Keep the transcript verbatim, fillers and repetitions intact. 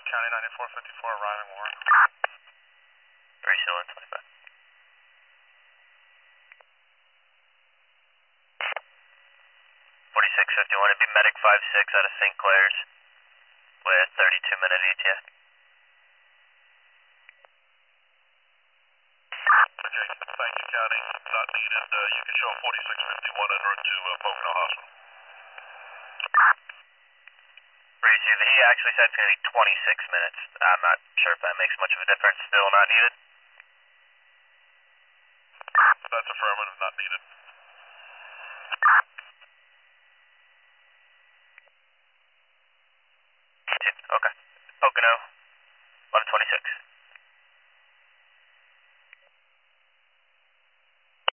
County ninety-four fifty-four, arriving Warren. Three Seal and twenty-five. forty-six fifty-one, it'd be Medic five six out of Saint Clair's with thirty-two minute E T A. Okay, thank you, County. Not needed. Uh, you can show forty-six fifty-one en route to uh, Pocono Hospital. Breeze, he actually said it's going to be twenty-six minutes. I'm not sure if that makes much of a difference. Still not needed? That's affirmative, not needed.